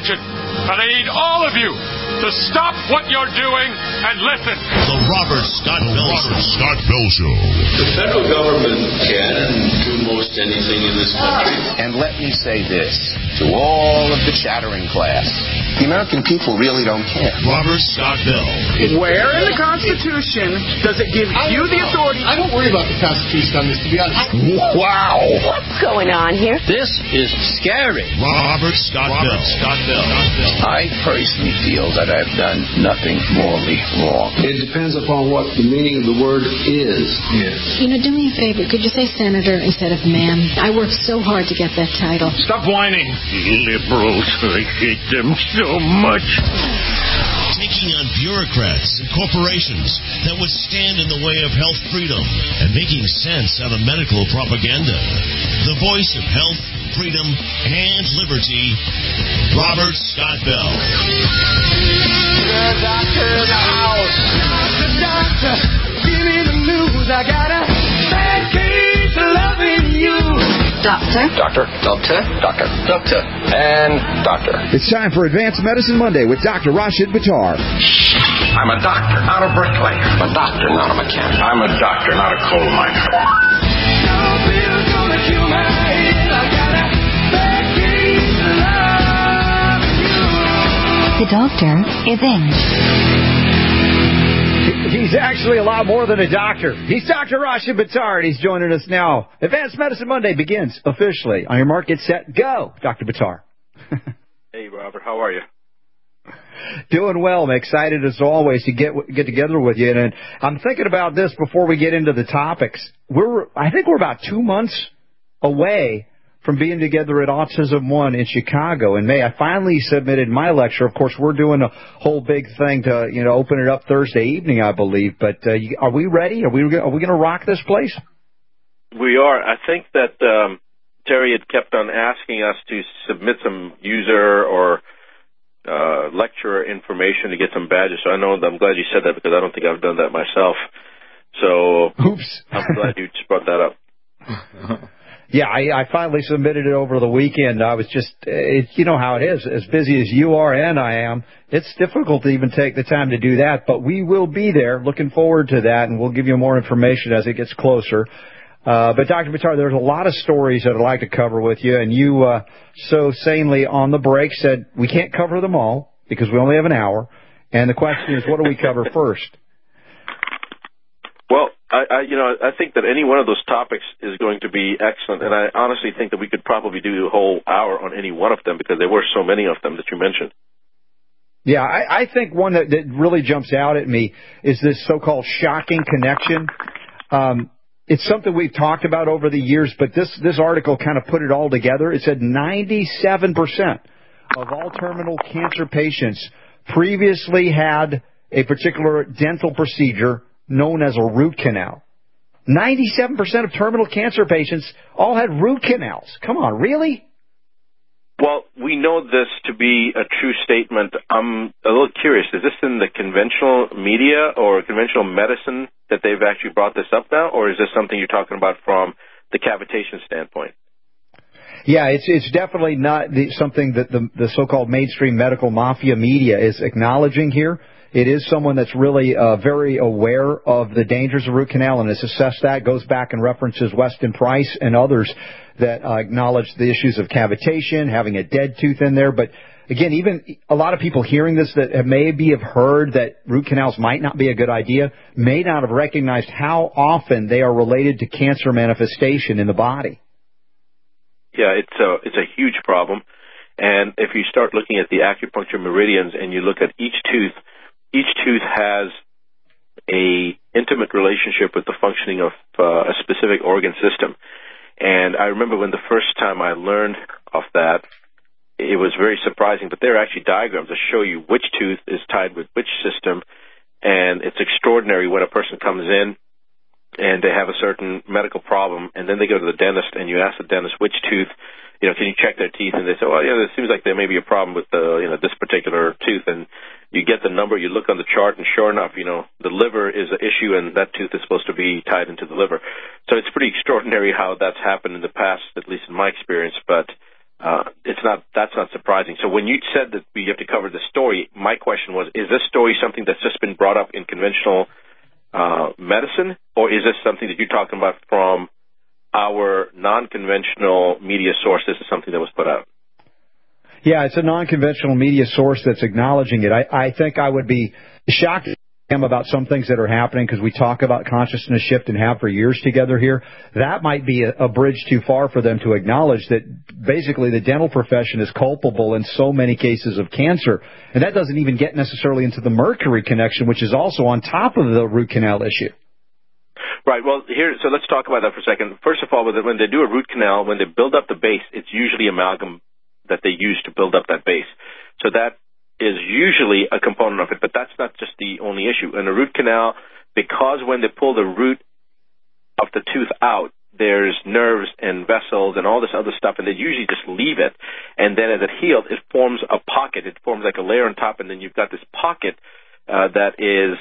attention. And I need all of you to stop what you're doing and listen. The Robert Scott Bell Show. The federal government can and do most anything in this country. And let me say this to all of the chattering class. The American people really don't care. Robert Scott Bell. Where in the Constitution does it give you the authority? I don't worry about the Constitution on this, to be honest. Wow. What's going on here? This is scary. Robert Scott Bell. I personally feel that I've done nothing morally wrong. It depends upon what the meaning of the word is. Yes. You know, do me a favor. Could you say senator instead of ma'am? I worked so hard to get that title. Stop whining. Liberals, I hate them so much. Taking on bureaucrats and corporations that would stand in the way of health freedom and making sense out of medical propaganda. The voice of health, freedom, and liberty, Robert Scott Bell. The doctor in the house. The doctor, give me the news. I got a bad case of loving you. Doctor? Doctor. Doctor. Doctor. Doctor. And doctor. It's time for Advanced Medicine Monday with Dr. Rashid Buttar. I'm a doctor, not a bricklayer. I'm a doctor, not a mechanic. I'm a doctor, not a coal miner. No pill's gonna cure my head. I got a bad case of loving you. The doctor is in. He's actually a lot more than a doctor. He's Dr. Rashid Buttar, and he's joining us now. Advanced Medicine Monday begins officially. On your mark, get set, go, Dr. Buttar. Hey, Robert, how are you? Doing well. I'm excited as always to get together with you. And I'm thinking about this before we get into the topics. I think we're about 2 months away from being together at Autism One in Chicago in May. I finally submitted my lecture. Of course, we're doing a whole big thing to open it up Thursday evening, I believe. But are we ready? Are we going to rock this place? We are. I think that Terry had kept on asking us to submit some user or lecturer information to get some badges. So I'm glad you said that because I don't think I've done that myself. So oops. I'm glad you just brought that up. Yeah, I finally submitted it over the weekend. I was just, you know how it is. As busy as you are and I am, it's difficult to even take the time to do that. But we will be there. Looking forward to that, and we'll give you more information as it gets closer. But Dr. Buttar, there's a lot of stories that I'd like to cover with you, and you so sanely on the break said we can't cover them all because we only have an hour. And the question is, what do we cover first? Well, I think that any one of those topics is going to be excellent, and I honestly think that we could probably do a whole hour on any one of them because there were so many of them that you mentioned. Yeah, I think one that really jumps out at me is this so-called shocking connection. It's something we've talked about over the years, but this article kind of put it all together. It said 97% of all terminal cancer patients previously had a particular dental procedure known as a root canal. 97% of terminal cancer patients all had root canals. Come on, really? Well, we know this to be a true statement. I'm a little curious. Is this in the conventional media or conventional medicine that they've actually brought this up now, or is this something you're talking about from the cavitation standpoint? Yeah, it's definitely not something that the so-called mainstream medical mafia media is acknowledging here. It is someone that's really very aware of the dangers of root canal and has assessed that, goes back and references Weston Price and others that acknowledge the issues of cavitation, having a dead tooth in there. But again, even a lot of people hearing this that maybe have heard that root canals might not be a good idea, may not have recognized how often they are related to cancer manifestation in the body. Yeah, it's a huge problem. And if you start looking at the acupuncture meridians and you look at each tooth has a intimate relationship with the functioning of a specific organ system. And I remember when the first time I learned of that, it was very surprising, but there are actually diagrams that show you which tooth is tied with which system, and it's extraordinary when a person comes in and they have a certain medical problem, and then they go to the dentist, and you ask the dentist which tooth, can you check their teeth? And they say, well, it seems like there may be a problem with this particular tooth, and you get the number, you look on the chart, and sure enough, the liver is an issue, and that tooth is supposed to be tied into the liver. So it's pretty extraordinary how that's happened in the past, at least in my experience, but that's not surprising. So when you said that we have to cover the story, my question was, is this story something that's just been brought up in conventional medicine, or is this something that you're talking about from our non-conventional media source? This is something that was put out. Yeah, it's a non-conventional media source that's acknowledging it. I think I would be shocked about some things that are happening because we talk about consciousness shift and have for years together here. That might be a bridge too far for them to acknowledge that basically the dental profession is culpable in so many cases of cancer. And that doesn't even get necessarily into the mercury connection, which is also on top of the root canal issue. Right. Well, so let's talk about that for a second. First of all, when they do a root canal, when they build up the base, it's usually amalgam that they use to build up that base. So that is usually a component of it, but that's not just the only issue. In a root canal, because when they pull the root of the tooth out, there's nerves and vessels and all this other stuff, and they usually just leave it. And then as it heals, it forms a pocket. It forms like a layer on top, and then you've got this pocket that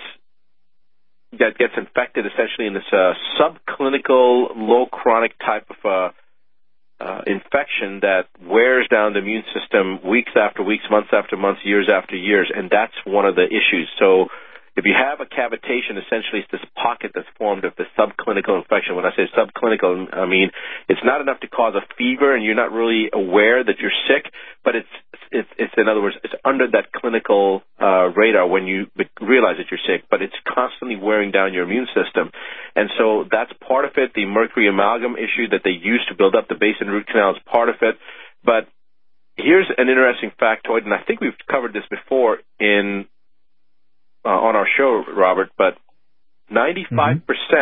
gets infected essentially in this subclinical, low chronic type of infection that wears down the immune system weeks after weeks, months after months, years after years, and that's one of the issues. So if you have a cavitation, essentially it's this pocket that's formed of the subclinical infection. When I say subclinical, I mean it's not enough to cause a fever and you're not really aware that you're sick, but it's in other words, it's under that clinical radar when you realize that you're sick, but it's constantly wearing down your immune system. And so that's part of it. The mercury amalgam issue that they use to build up the base and root canal is part of it. But here's an interesting factoid, and I think we've covered this before on our show, Robert, but 95%,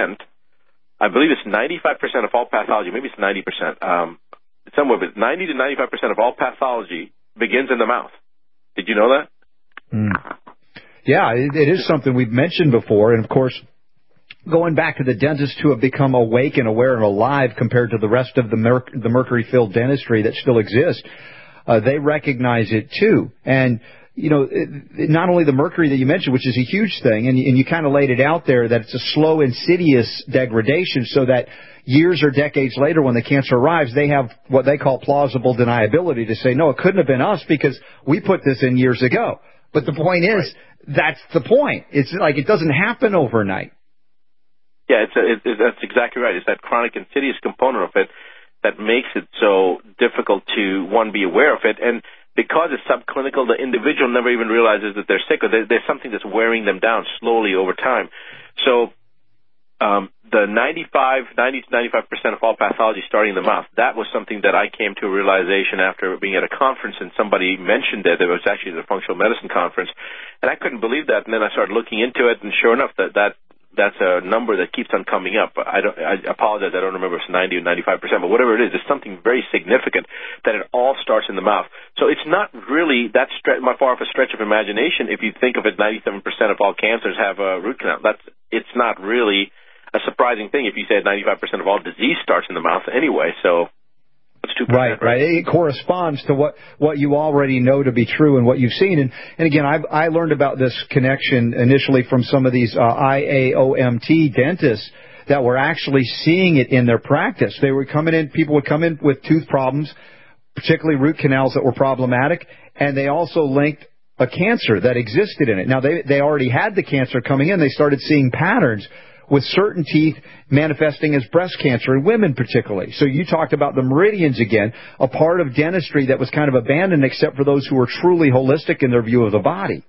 I believe it's 95% of all pathology, maybe it's 90%, somewhere, but 90 to 95% of all pathology begins in the mouth. Did you know that? Yeah, it is something we've mentioned before, and of course, going back to the dentists who have become awake and aware and alive compared to the rest of the mercury-filled dentistry that still exists, they recognize it too. And you know, not only the mercury that you mentioned, which is a huge thing, and you kind of laid it out there, that it's a slow, insidious degradation so that years or decades later when the cancer arrives, they have what they call plausible deniability to say, no, it couldn't have been us because we put this in years ago. But the point is, that's the point. It's like it doesn't happen overnight. Yeah, that's exactly right. It's that chronic insidious component of it that makes it so difficult to, one, be aware of it, and because it's subclinical, the individual never even realizes that they're sick, or there's something that's wearing them down slowly over time. So the 90 to 95% of all pathology starting in the mouth, that was something that I came to a realization after being at a conference, and somebody mentioned it. It was actually the functional medicine conference, and I couldn't believe that. And then I started looking into it, and sure enough, that's a number that keeps on coming up. I apologize, I don't remember if it's 90 or 95%, but whatever it is, it's something very significant that it all starts in the mouth. So it's not really that far off a stretch of imagination if you think of it, 97% of all cancers have a root canal. It's not really a surprising thing if you say 95% of all disease starts in the mouth anyway, so it's 2%. Right. It corresponds to what you already know to be true and what you've seen. And again, I learned about this connection initially from some of these IAOMT dentists that were actually seeing it in their practice. They were people would come in with tooth problems, particularly root canals that were problematic, and they also linked a cancer that existed in it. Now, they already had the cancer coming in. They started seeing patterns with certain teeth manifesting as breast cancer in women particularly. So you talked about the meridians again, a part of dentistry that was kind of abandoned except for those who were truly holistic in their view of the body.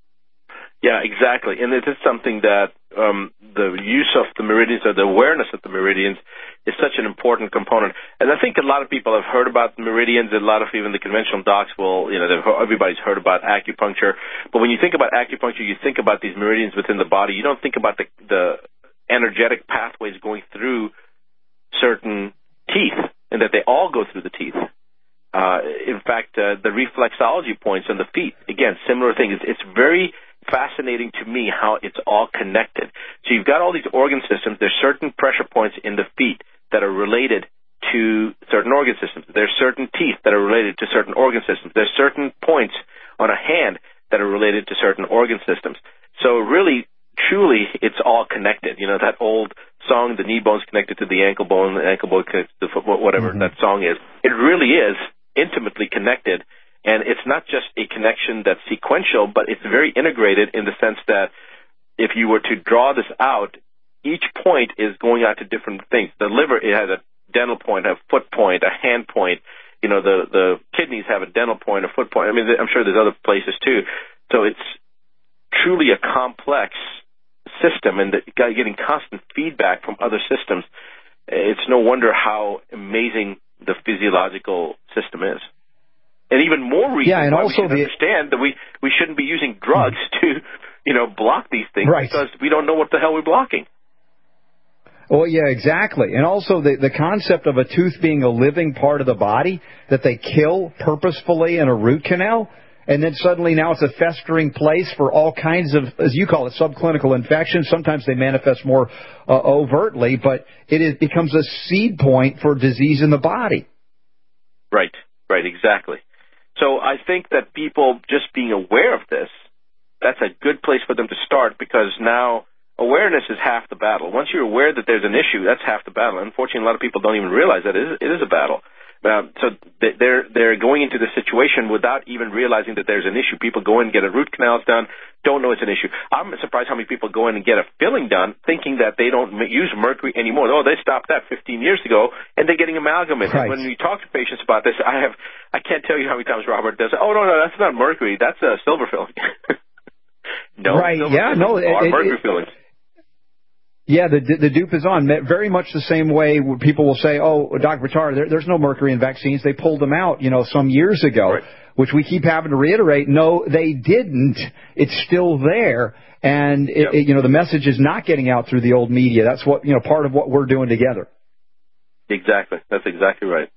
Yeah, exactly. And it is something that the use of the meridians or the awareness of the meridians is such an important component. And I think a lot of people have heard about meridians, and a lot of even the conventional docs will, everybody's heard about acupuncture. But when you think about acupuncture, you think about these meridians within the body. You don't think about the energetic pathways going through certain teeth, and that they all go through the teeth. In fact, the reflexology points on the feet, again, similar thing. It's very fascinating to me how it's all connected. So you've got all these organ systems. There's certain pressure points in the feet that are related to certain organ systems. There's certain teeth that are related to certain organ systems. There's certain points on a hand that are related to certain organ systems. So really, truly, it's all connected. You know, that old song, the knee bone's connected to the ankle bone connected to the foot, whatever that song is. It really is intimately connected. And it's not just a connection that's sequential, but it's very integrated in the sense that if you were to draw this out, each point is going out to different things. The liver, it has a dental point, a foot point, a hand point. You know, the kidneys have a dental point, a foot point. I mean, I'm sure there's other places too. So it's truly a complex system, and getting constant feedback from other systems. It's no wonder how amazing the physiological system is. And even more reason why we should understand that we shouldn't be using drugs to, block these things, because we don't know what the hell we're blocking. Oh, yeah, exactly. And also the concept of a tooth being a living part of the body that they kill purposefully in a root canal, and then suddenly now it's a festering place for all kinds of, as you call it, subclinical infections. Sometimes they manifest more overtly, but it becomes a seed point for disease in the body. Right, exactly. So I think that people just being aware of this, that's a good place for them to start, because now awareness is half the battle. Once you're aware that there's an issue, that's half the battle. Unfortunately, a lot of people don't even realize that it is a battle. So they're going into the situation without even realizing that there's an issue. People go in and get a root canal done, don't know it's an issue. I'm surprised how many people go in and get a filling done thinking that they don't use mercury anymore. Oh, they stopped that 15 years ago, and they're getting amalgam in. Right. When we talk to patients about this, I can't tell you how many times Robert does, oh, no, that's not mercury, that's a silver filling. No, right, yeah, no. Mercury fillings. Yeah, the dupe is on. Very much the same way people will say, oh, Dr. Buttar, there's no mercury in vaccines. They pulled them out, some years ago, right. Which we keep having to reiterate. No, they didn't. It's still there. And, the message is not getting out through the old media. That's what, part of what we're doing together. Exactly. That's exactly right.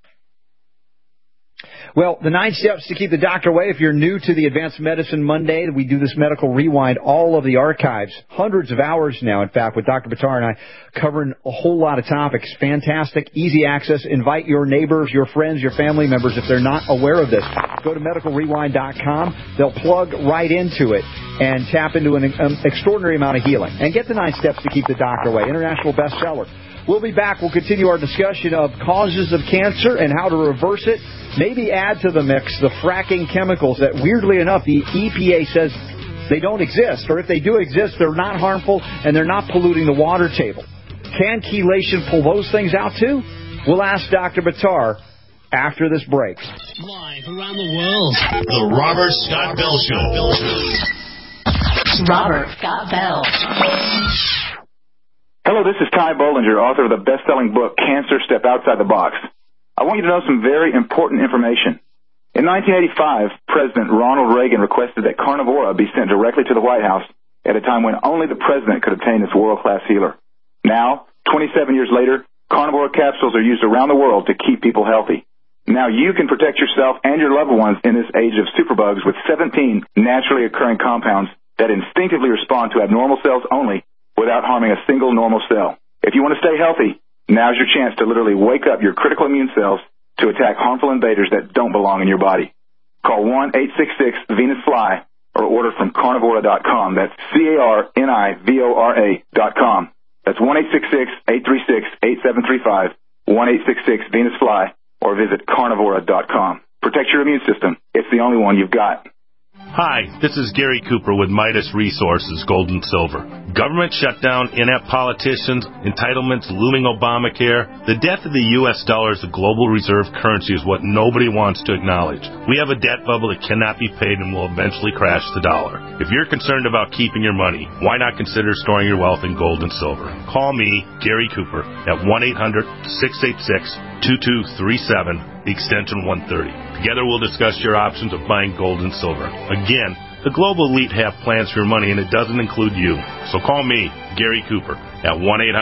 Well, the 9 steps to keep the doctor away. If you're new to the Advanced Medicine Monday, we do this medical rewind, all of the archives, hundreds of hours now, in fact, with Dr. Buttar and I, covering a whole lot of topics. Fantastic, easy access. Invite your neighbors, your friends, your family members if they're not aware of this. Go to medicalrewind.com. They'll plug right into it and tap into an extraordinary amount of healing. And get the 9 steps to keep the doctor away. International bestseller. We'll be back. We'll continue our discussion of causes of cancer and how to reverse it. Maybe add to the mix the fracking chemicals that, weirdly enough, the EPA says they don't exist. Or if they do exist, they're not harmful and they're not polluting the water table. Can chelation pull those things out too? We'll ask Dr. Buttar after this break. Live around the world. The Robert Scott Bell Show. Robert Scott Bell. Hello, this is Ty Bollinger, author of the best-selling book, Cancer Step Outside the Box. I want you to know some very important information. In 1985, President Ronald Reagan requested that Carnivora be sent directly to the White House at a time when only the president could obtain this world-class healer. Now, 27 years later, Carnivora capsules are used around the world to keep people healthy. Now you can protect yourself and your loved ones in this age of superbugs with 17 naturally occurring compounds that instinctively respond to abnormal cells only without harming a single normal cell. If you want to stay healthy, now's your chance to literally wake up your critical immune cells to attack harmful invaders that don't belong in your body. Call 1-866-VENUS-FLY or order from Carnivora.com. That's CARNIVORA.com. That's 1-866-836-8735, 1-866-VENUS-FLY, or visit Carnivora.com. Protect your immune system. It's the only one you've got. Hi, this is Gary Cooper with Midas Resources, Gold and Silver. Government shutdown, inept politicians, entitlements, looming Obamacare. The death of the U.S. dollar as the global reserve currency is what nobody wants to acknowledge. We have a debt bubble that cannot be paid and will eventually crash the dollar. If you're concerned about keeping your money, why not consider storing your wealth in gold and silver? Call me, Gary Cooper, at 1-800-686-2237, extension 130. Together we'll discuss your options of buying gold and silver. Again, the global elite have plans for your money, and it doesn't include you. So call me, Gary Cooper, at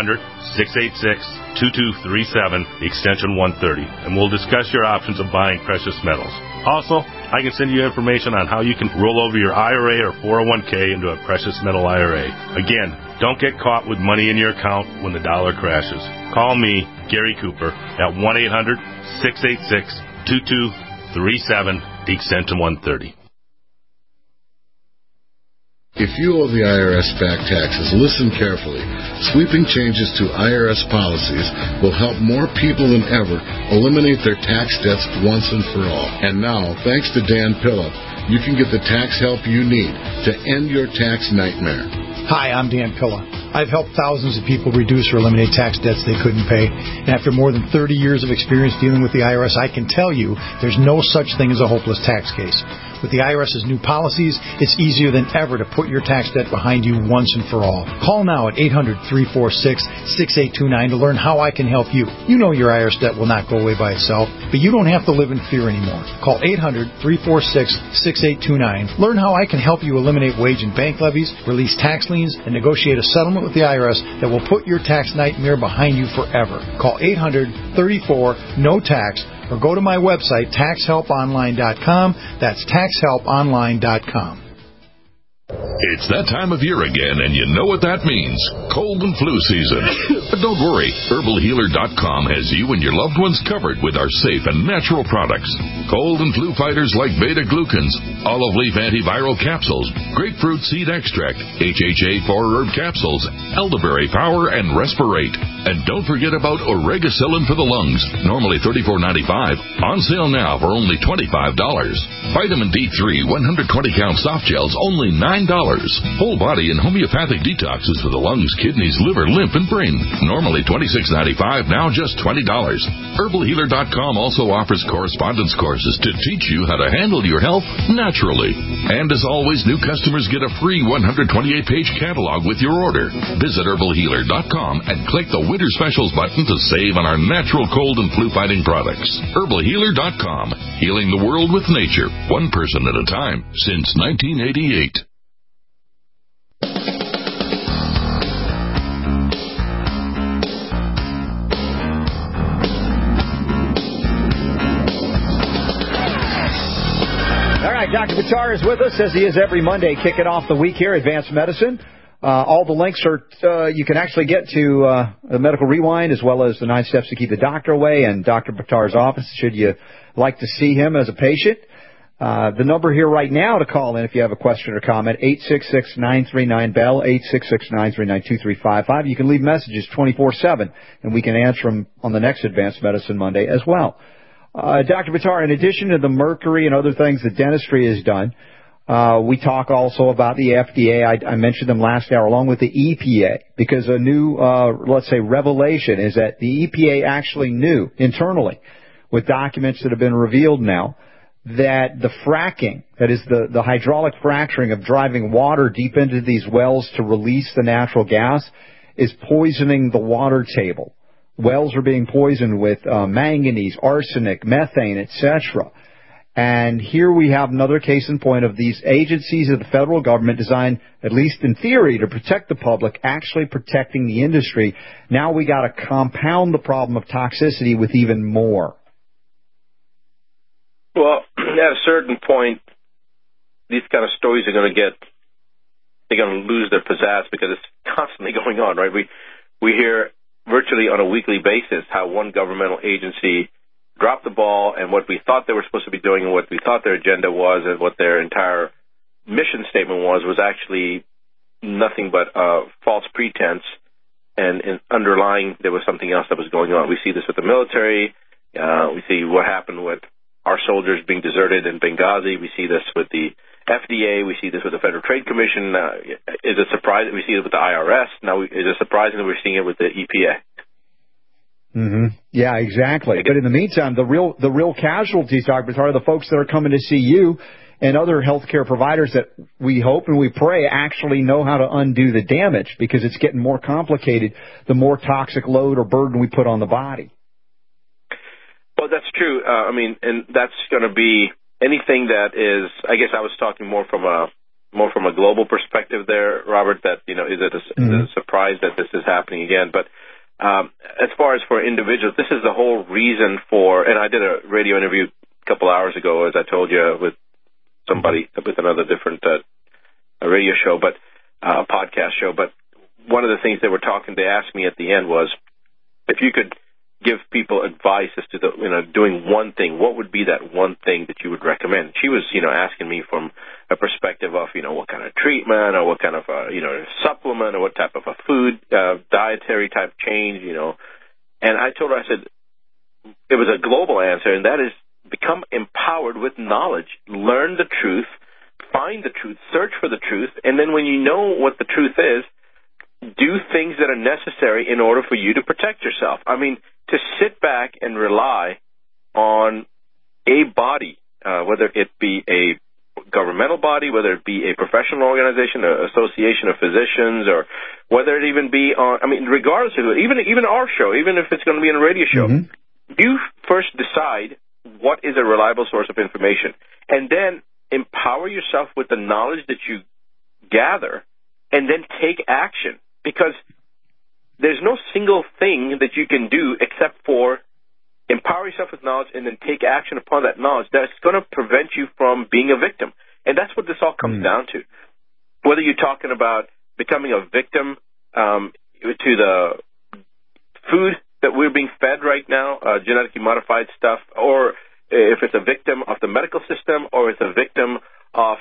1-800-686-2237, extension 130, and we'll discuss your options of buying precious metals. Also, I can send you information on how you can roll over your IRA or 401k into a precious metal IRA. Again, don't get caught with money in your account when the dollar crashes. Call me, Gary Cooper, at 1-800-686-2237, extension 130. If you owe the IRS back taxes, listen carefully. Sweeping changes to IRS policies will help more people than ever eliminate their tax debts once and for all. And now, thanks to Dan Pilla, you can get the tax help you need to end your tax nightmare. Hi, I'm Dan Pilla. I've helped thousands of people reduce or eliminate tax debts they couldn't pay. And after more than 30 years of experience dealing with the IRS, I can tell you there's no such thing as a hopeless tax case. With the IRS's new policies, it's easier than ever to put your tax debt behind you once and for all. Call now at 800-346-6829 to learn how I can help you. You know your IRS debt will not go away by itself, but you don't have to live in fear anymore. Call 800-346-6829. Learn how I can help you eliminate wage and bank levies, release tax liens, and negotiate a settlement with the IRS that will put your tax nightmare behind you forever. Call 800-34-NO-TAX or go to my website, taxhelponline.com. That's taxhelponline.com. It's that time of year again, and you know what that means. Cold and flu season. But don't worry, HerbalHealer.com has you and your loved ones covered with our safe and natural products. Cold and flu fighters like beta-glucans, olive leaf antiviral capsules, grapefruit seed extract, HHA 4-herb capsules, elderberry power, and respirate. And don't forget about Oregacillin for the lungs, normally $34.95, on sale now for only $25. Vitamin D3 120-count soft gels, only $9. Whole body and homeopathic detoxes for the lungs, kidneys, liver, lymph, and brain. Normally $26.95, now just $20. HerbalHealer.com also offers correspondence courses to teach you how to handle your health naturally. And as always, new customers get a free 128-page catalog with your order. Visit HerbalHealer.com and click the Winter Specials button to save on our natural cold and flu-fighting products. HerbalHealer.com, healing the world with nature, one person at a time, since 1988. Dr. Buttar is with us, as he is every Monday, kicking off the week here, Advanced Medicine. All the links are, you can actually get to the Medical Rewind, as well as the 9 Steps to Keep the Doctor Away, and Dr. Buttar's office, should you like to see him as a patient. The number here right now to call in if you have a question or comment, 866-939-BELL, 866-939-2355. You can leave messages 24/7, and we can answer them on the next Advanced Medicine Monday as well. Dr. Buttar, in addition to the mercury and other things that dentistry has done, we talk also about the FDA. I mentioned them last hour, along with the EPA, because a new, let's say, revelation is that the EPA actually knew internally, with documents that have been revealed now, that the fracking, that is the hydraulic fracturing of driving water deep into these wells to release the natural gas, is poisoning the water table. Wells are being poisoned with manganese, arsenic, methane, etc. And here we have another case in point of these agencies of the federal government designed, at least in theory, to protect the public, actually protecting the industry. Now we got to compound the problem of toxicity with even more. Well, at a certain point, these kind of stories are going to they're going to lose their pizzazz because it's constantly going on, right? We hear virtually on a weekly basis how one governmental agency dropped the ball, and what we thought they were supposed to be doing and what we thought their agenda was and what their entire mission statement was actually nothing but false pretense, and underlying there was something else that was going on. We see this with the military. We see what happened with our soldiers being deserted in Benghazi. We see this with the FDA. We see this with the Federal Trade Commission. Is it surprising? We see it with the IRS. Now, is it surprising that we're seeing it with the EPA? Mm-hmm. Yeah, exactly. But in the meantime, the real casualties, Dr. Buttar, are the folks that are coming to see you and other healthcare providers that we hope and we pray actually know how to undo the damage, because it's getting more complicated the more toxic load or burden we put on the body. Well, that's true. And that's going to be anything that is, I guess I was talking more from a global perspective there, Robert, that, is it a surprise that this is happening again? But as far as for individuals, this is the whole reason for, and I did a radio interview a couple hours ago, as I told you, with somebody, with another different a radio show, but a podcast show. But one of the things they asked me at the end was, if you could give people advice as to doing one thing, what would be that one thing that you would recommend? She was, asking me from a perspective irrespective of, what kind of treatment or what kind of, supplement or what type of a food, dietary type change, And I told her, I said, it was a global answer, and that is become empowered with knowledge. Learn the truth, find the truth, search for the truth, and then when you know what the truth is, do things that are necessary in order for you to protect yourself. I mean, to sit back and rely on a body, whether it be a governmental body, whether it be a professional organization, an association of physicians, or whether it even be on, regardless of it, even our show, even if it's going to be on a radio show, you first decide what is a reliable source of information, and then empower yourself with the knowledge that you gather, and then take action, because there's no single thing that you can do except for empower yourself with knowledge and then take action upon that knowledge that's going to prevent you from being a victim. And that's what this all comes down to. Whether you're talking about becoming a victim to the food that we're being fed right now, genetically modified stuff, or if it's a victim of the medical system, or it's a victim of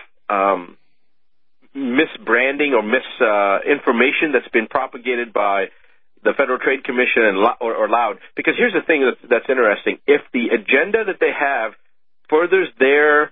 misbranding or misinformation that's been propagated by the Federal Trade Commission or LOUD. Because here's the thing that's interesting. If the agenda that they have furthers their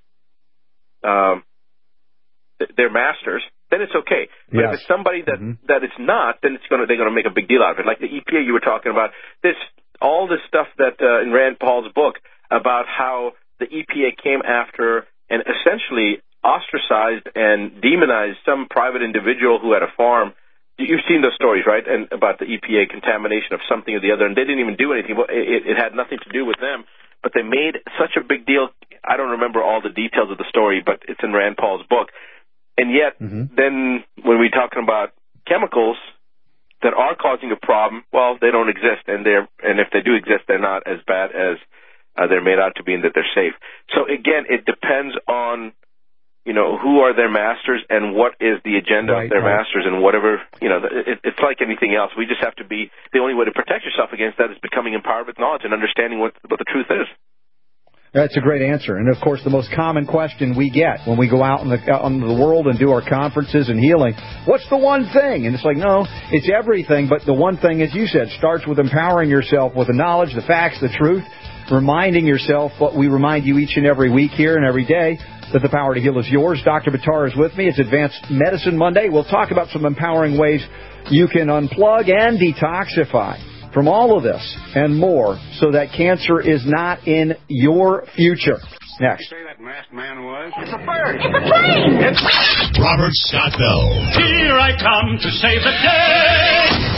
masters, then it's okay. But if it's somebody that it's not, then they're going to make a big deal out of it. Like the EPA you were talking about, all this stuff that in Rand Paul's book about how the EPA came after and essentially ostracized and demonized some private individual who had a farm. You've seen those stories, right? And about the EPA contamination of something or the other, and they didn't even do anything. It had nothing to do with them, but they made such a big deal. I don't remember all the details of the story, but it's in Rand Paul's book. And yet, then when we're talking about chemicals that are causing a problem, well, they don't exist, and if they do exist, they're not as bad as they're made out to be, and that they're safe. So again, it depends on who are their masters and what is the agenda of their masters, and whatever, it's like anything else. We just have to be, the only way to protect yourself against that is becoming empowered with knowledge and understanding what the truth is. That's a great answer. And, of course, the most common question we get when we go out in the world and do our conferences and healing, what's the one thing? And it's like, no, it's everything. But the one thing, as you said, starts with empowering yourself with the knowledge, the facts, the truth, reminding yourself what we remind you each and every week here and every day, that the power to heal is yours. Dr. Buttar is with me. It's Advanced Medicine Monday. We'll talk about some empowering ways you can unplug and detoxify from all of this and more so that cancer is not in your future. Next. Say that masked man was? It's a bird. It's a plane. It's Robert Scott Bell. Here I come to save the day.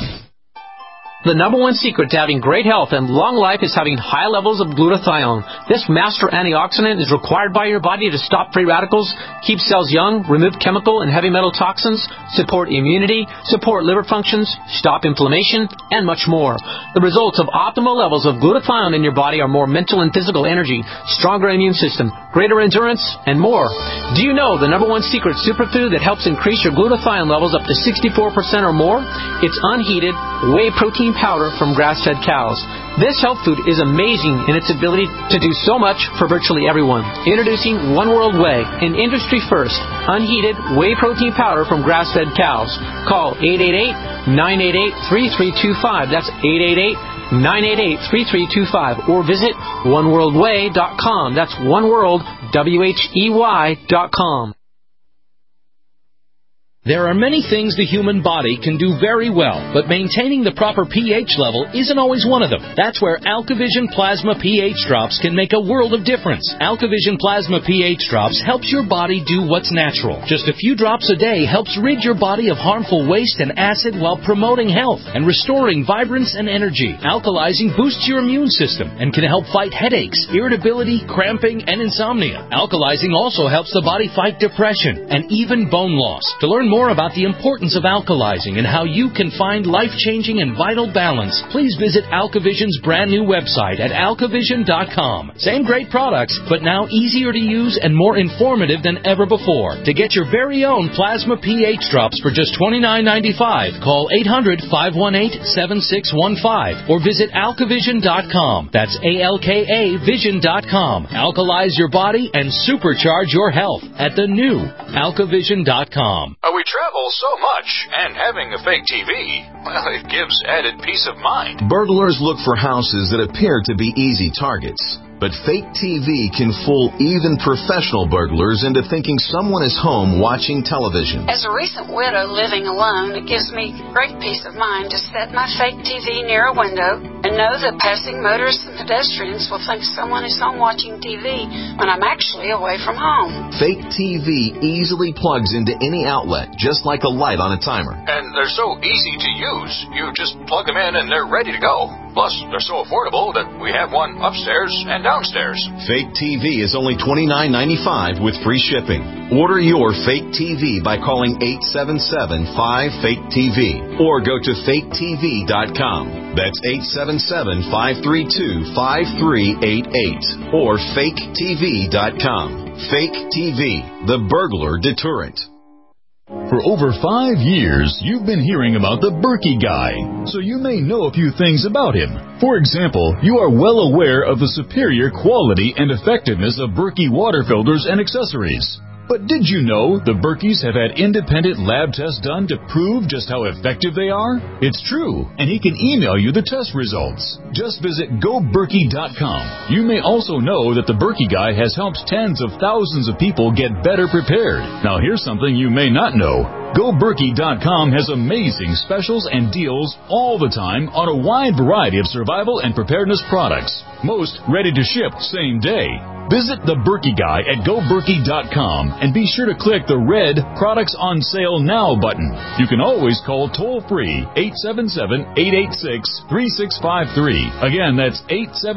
The number one secret to having great health and long life is having high levels of glutathione. This master antioxidant is required by your body to stop free radicals, keep cells young, remove chemical and heavy metal toxins, support immunity, support liver functions, stop inflammation, and much more. The results of optimal levels of glutathione in your body are more mental and physical energy, stronger immune system, greater endurance, and more. Do you know the number one secret superfood that helps increase your glutathione levels up to 64% or more? It's unheated whey protein powder from grass-fed cows. This health food is amazing in its ability to do so much for virtually everyone. Introducing One World Whey, an industry-first, unheated whey protein powder from grass-fed cows. Call 888-988-3325. That's 888-988-3325. Or visit oneworldwhey.com. That's oneworld.com. There are many things the human body can do very well, but maintaining the proper pH level isn't always one of them. That's where AlkaVision Plasma pH Drops can make a world of difference. AlkaVision Plasma pH Drops helps your body do what's natural. Just a few drops a day helps rid your body of harmful waste and acid while promoting health and restoring vibrance and energy. Alkalizing boosts your immune system and can help fight headaches, irritability, cramping, and insomnia. Alkalizing also helps the body fight depression and even bone loss. To learn more about the importance of alkalizing and how you can find life-changing and vital balance, please visit AlkaVision's brand new website at alkavision.com. Same great products, but now easier to use and more informative than ever before. To get your very own Plasma pH drops for just $29.95, call 800-518-7615 or visit alkavision.com. That's ALKA Vision.com. Alkalize your body and supercharge your health at the new alkavision.com. We travel so much, and having a fake TV, well, it gives added peace of mind. Burglars look for houses that appear to be easy targets. But fake TV can fool even professional burglars into thinking someone is home watching television. As a recent widow living alone, it gives me great peace of mind to set my fake TV near a window and know that passing motorists and pedestrians will think someone is home watching TV when I'm actually away from home. Fake TV easily plugs into any outlet, just like a light on a timer. And they're so easy to use. You just plug them in and they're ready to go. Plus, they're so affordable that we have one upstairs and downstairs. Fake TV is only $29.95 with free shipping. Order your fake TV by calling 877-5FAKE-TV or go to faketv.com. That's 877-532-5388 or faketv.com. Fake TV, the burglar deterrent. For over 5 years, you've been hearing about the Berkey Guy, so you may know a few things about him. For example, you are well aware of the superior quality and effectiveness of Berkey water filters and accessories. But did you know the Berkeys have had independent lab tests done to prove just how effective they are? It's true, and he can email you the test results. Just visit GoBerkey.com. You may also know that the Berkey Guy has helped tens of thousands of people get better prepared. Now here's something you may not know. GoBerkey.com has amazing specials and deals all the time on a wide variety of survival and preparedness products. Most ready to ship same day. Visit the Berkey Guy at GoBerkey.com and be sure to click the red Products on Sale Now button. You can always call toll-free 877-886-3653. Again, that's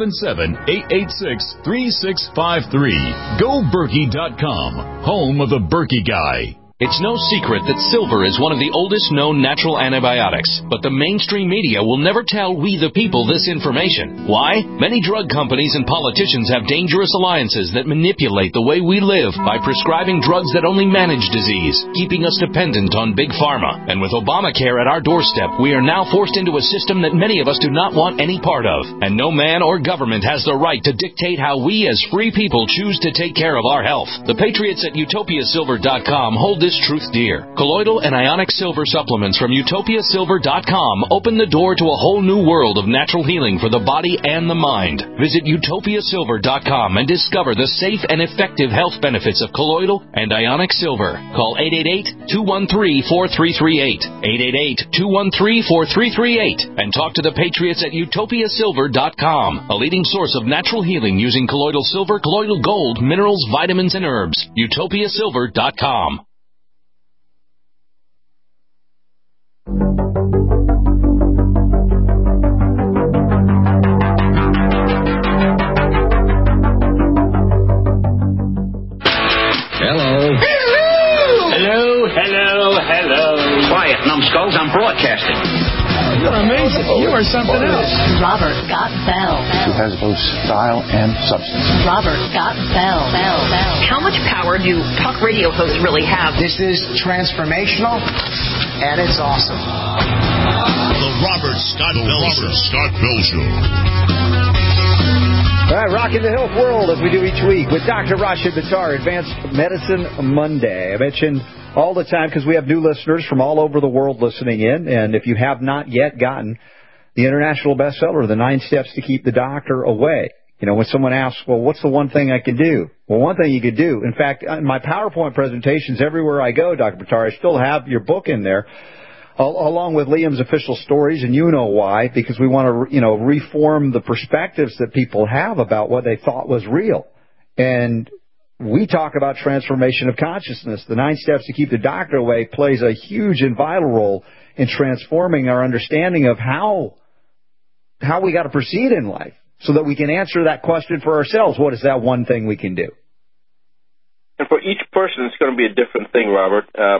877-886-3653. GoBerkey.com, home of the Berkey Guy. It's no secret that silver is one of the oldest known natural antibiotics, but the mainstream media will never tell we the people this information. Why? Many drug companies and politicians have dangerous alliances that manipulate the way we live by prescribing drugs that only manage disease, keeping us dependent on big pharma. And with Obamacare at our doorstep, we are now forced into a system that many of us do not want any part of. And no man or government has the right to dictate how we as free people choose to take care of our health. The patriots at UtopiaSilver.com hold this truth dear. Colloidal and ionic silver supplements from UtopiaSilver.com open the door to a whole new world of natural healing for the body and the mind. Visit UtopiaSilver.com and discover the safe and effective health benefits of colloidal and ionic silver. Call 888-213-4338. 888-213-4338 and talk to the patriots at UtopiaSilver.com, a leading source of natural healing using colloidal silver, colloidal gold, minerals, vitamins, and herbs. UtopiaSilver.com. Hello. Quiet, numbskulls, I'm broadcasting. You're amazing. You are something else. Robert Scott Bell. Who has both style and substance. Robert Scott Bell. How much power do talk radio hosts really have? This is transformational, and it's awesome. The Robert Scott Bell Show. All right, rocking the health world as we do each week with Dr. Rashid Buttar, Advanced Medicine Monday. I mentioned all the time because we have new listeners from all over the world listening in, and if you have not yet gotten the international bestseller, The 9 Steps to Keep the Doctor Away, you know, when someone asks, well, what's the one thing I can do? Well, one thing you could do, in fact, in my PowerPoint presentations everywhere I go, Dr. Buttar, I still have your book in there, along with Liam's official stories, and you know why, because we want to, reform the perspectives that people have about what they thought was real. And we talk about transformation of consciousness. The 9 Steps to Keep the Doctor Away plays a huge and vital role in transforming our understanding of how we got to proceed in life so that we can answer that question for ourselves. What is that one thing we can do? And for each person, it's going to be a different thing, Robert.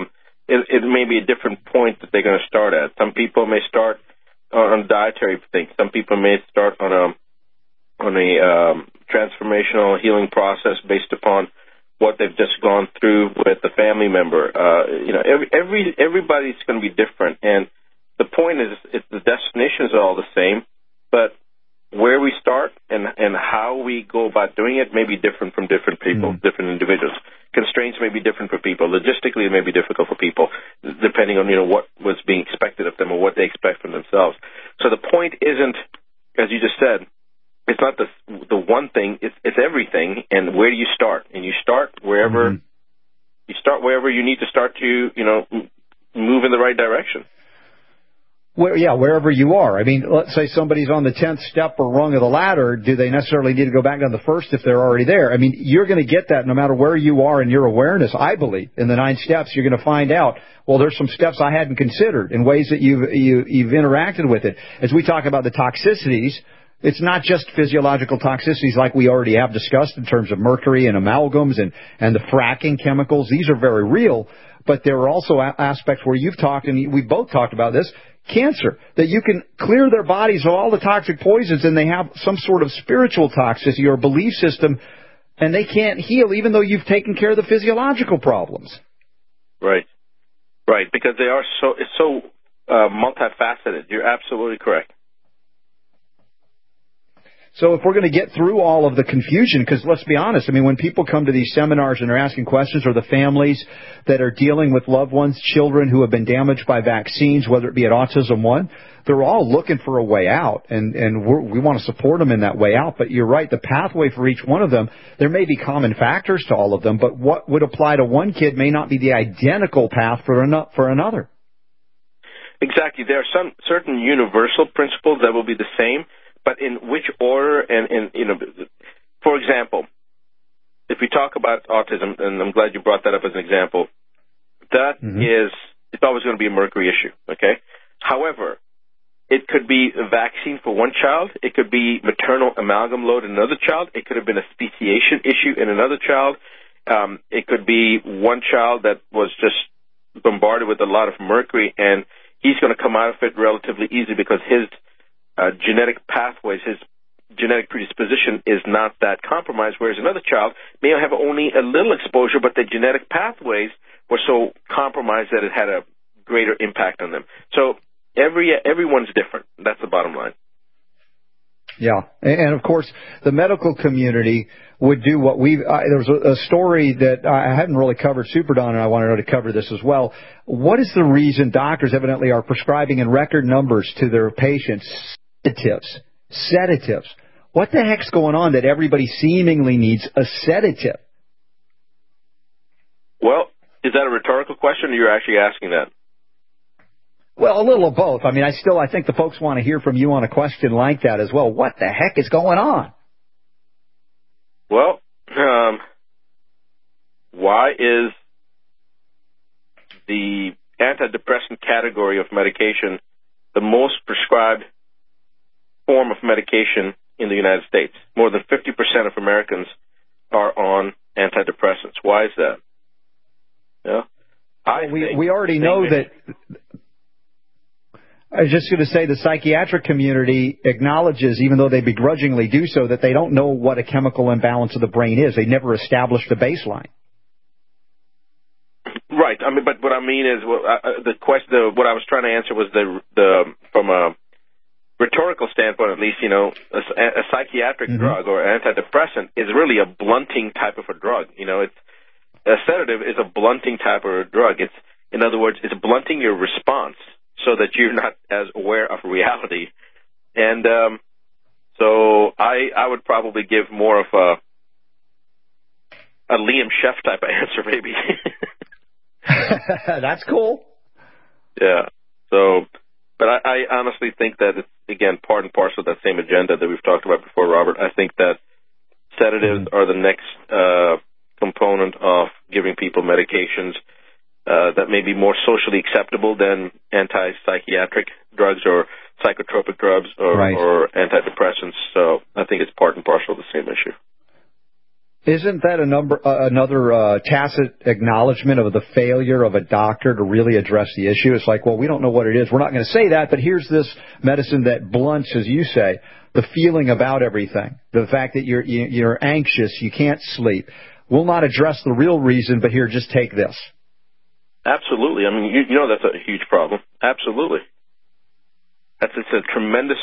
it may be a different point that they're going to start at. Some people may start on dietary things. Some people may start on a transformational healing process based upon what they've just gone through with a family member. Everybody's going to be different, and the point is the destinations are all the same, but where we start and how we go about doing it may be different from different people, different individuals. Constraints may be different for people. Logistically, it may be difficult for people, depending on what was being expected of them or what they expect from themselves. So the point isn't, as you just said, it's not the one thing. It's everything. And where do you start? And you start wherever you need to start to move in the right direction. Wherever you are. I mean, let's say somebody's on the 10th step or rung of the ladder. Do they necessarily need to go back down the first if they're already there? I mean, you're going to get that no matter where you are in your awareness. I believe in the 9 steps, you're going to find out, well, there's some steps I hadn't considered in ways that you've interacted with it. As we talk about the toxicities, it's not just physiological toxicities like we already have discussed in terms of mercury and amalgams and the fracking chemicals. These are very real, but there are also aspects where you've talked, and we both talked about this, cancer, that you can clear their bodies of all the toxic poisons and they have some sort of spiritual toxicity or belief system and they can't heal even though you've taken care of the physiological problems. Right, because they are so multifaceted. You're absolutely correct. So if we're going to get through all of the confusion, because let's be honest, I mean, when people come to these seminars and they're asking questions, or the families that are dealing with loved ones, children who have been damaged by vaccines, whether it be at Autism One, they're all looking for a way out, and we want to support them in that way out. But you're right, the pathway for each one of them, there may be common factors to all of them, but what would apply to one kid may not be the identical path for another. Exactly. There are some certain universal principles that will be the same, but in which order and for example, if we talk about autism, and I'm glad you brought that up as an example, that is, it's always going to be a mercury issue, okay? However, it could be a vaccine for one child. It could be maternal amalgam load in another child. It could have been a speciation issue in another child. It could be one child that was just bombarded with a lot of mercury, and he's going to come out of it relatively easy because his genetic pathways, his genetic predisposition is not that compromised, whereas another child may have only a little exposure, but the genetic pathways were so compromised that it had a greater impact on them. So everyone's different. That's the bottom line. Yeah, and of course, the medical community would do what there was a story that I hadn't really covered, Super Don, and I wanted to cover this as well. What is the reason doctors evidently are prescribing in record numbers to their patients sedatives? What the heck's going on that everybody seemingly needs a sedative? Well, is that a rhetorical question, or you're actually asking that? Well, a little of both. I mean, I think the folks want to hear from you on a question like that as well. What the heck is going on? Well, why is the antidepressant category of medication the most prescribed form of medication in the United States? More than 50% of Americans are on antidepressants. Why is that? Yeah, we already know that. I was just going to say the psychiatric community acknowledges, even though they begrudgingly do so, that they don't know what a chemical imbalance of the brain is. They never established a baseline. Right. I mean, but what I mean is, the question. What I was trying to answer was from a rhetorical standpoint, at least, a psychiatric drug or antidepressant is really a blunting type of a drug. A sedative is a blunting type of a drug. In other words, it's blunting your response so that you're not as aware of reality. And so I would probably give more of a Liam Sheff type of answer, maybe. That's cool. Yeah. So, but I honestly think that it's, again, part and parcel of that same agenda that we've talked about before, Robert. I think that sedatives are the next component of giving people medications that may be more socially acceptable than anti-psychiatric drugs or psychotropic drugs or antidepressants. So I think it's part and parcel of the same issue. Isn't that another tacit acknowledgement of the failure of a doctor to really address the issue? It's like, well, we don't know what it is. We're not going to say that, but here's this medicine that blunts, as you say, the feeling about everything. The fact that you're anxious, you can't sleep. We'll not address the real reason, but here, just take this. Absolutely. I mean, you know that's a huge problem. Absolutely. It's a tremendous...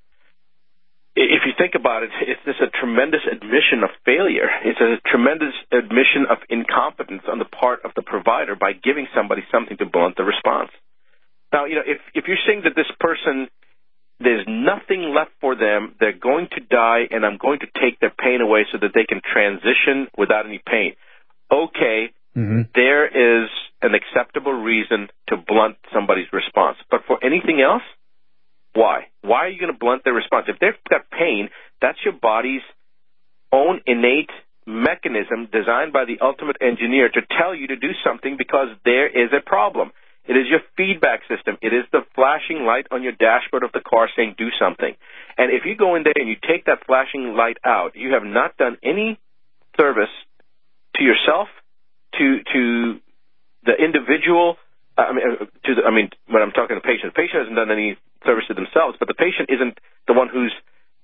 If you think about it, it's just a tremendous admission of failure. It's a tremendous admission of incompetence on the part of the provider by giving somebody something to blunt the response. Now, you know, if you're saying that this person, there's nothing left for them, they're going to die, and I'm going to take their pain away so that they can transition without any pain. Okay, there is an acceptable reason to blunt somebody's response. But for anything else, why? Why are you going to blunt their response? If they've got pain, that's your body's own innate mechanism designed by the ultimate engineer to tell you to do something because there is a problem. It is your feedback system. It is the flashing light on your dashboard of the car saying do something. And if you go in there and you take that flashing light out, you have not done any service to yourself, to the individual. When I'm talking to the patient hasn't done any service to themselves, but the patient isn't the one who's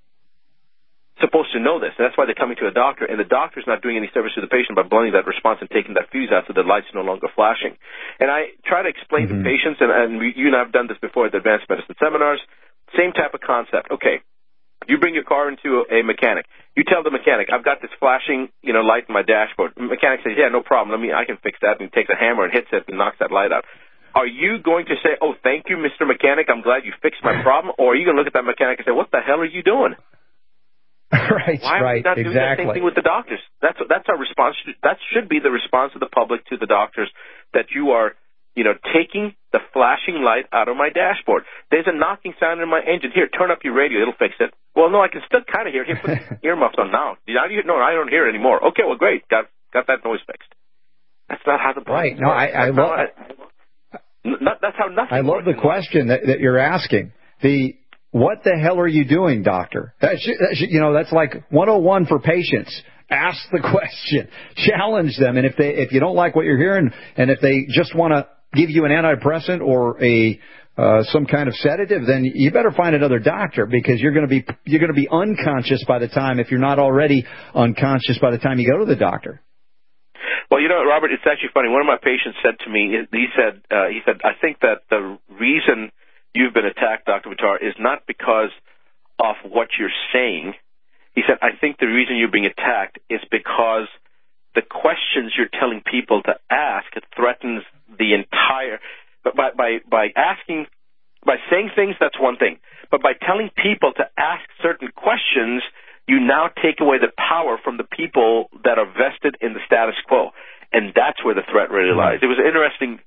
supposed to know this. And that's why they're coming to a doctor, and the doctor's not doing any service to the patient by blunting that response and taking that fuse out so the light's no longer flashing. And I try to explain to patients, and you and I have done this before at the advanced medicine seminars, same type of concept. Okay, you bring your car into a mechanic. You tell the mechanic, I've got this flashing, light in my dashboard. The mechanic says, yeah, no problem. I can fix that. And he takes a hammer and hits it and knocks that light out. Are you going to say, oh, thank you, Mr. Mechanic, I'm glad you fixed my problem? Or are you going to look at that mechanic and say, what the hell are you doing? Right, Why are we not doing the same thing with the doctors? That's our response. That should be the response of the public to the doctors, that you are, taking the flashing light out of my dashboard. There's a knocking sound in my engine. Here, turn up your radio. It'll fix it. Well, no, I can still kind of hear it. Here, put earmuffs on now. No, I don't hear it anymore. Okay, well, great. Got that noise fixed. That's not how the right. No, I love that's how nothing. I love the question that you're asking. What the hell are you doing, doctor? That's like 101 for patients. Ask the question, challenge them, and if you don't like what you're hearing, and if they just want to give you an antidepressant or some kind of sedative, then you better find another doctor, because you're going to be unconscious by the time, if you're not already unconscious by the time you go to the doctor. Well, Robert, it's actually funny. One of my patients said to me, he said, I think that the reason you've been attacked, Dr. Buttar, is not because of what you're saying. He said, I think the reason you're being attacked is because the questions you're telling people to ask threatens the entire. But by saying things, that's one thing. But by telling people to ask certain questions, you now take away the power from the people that are vested in the status quo, and that's where the threat really lies. It was an interesting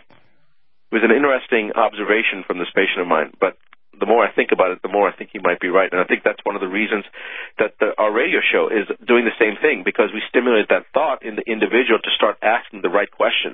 observation from this patient of mine. But the more I think about it, the more I think he might be right, and I think that's one of the reasons that our radio show is doing the same thing, because we stimulate that thought in the individual to start asking the right question.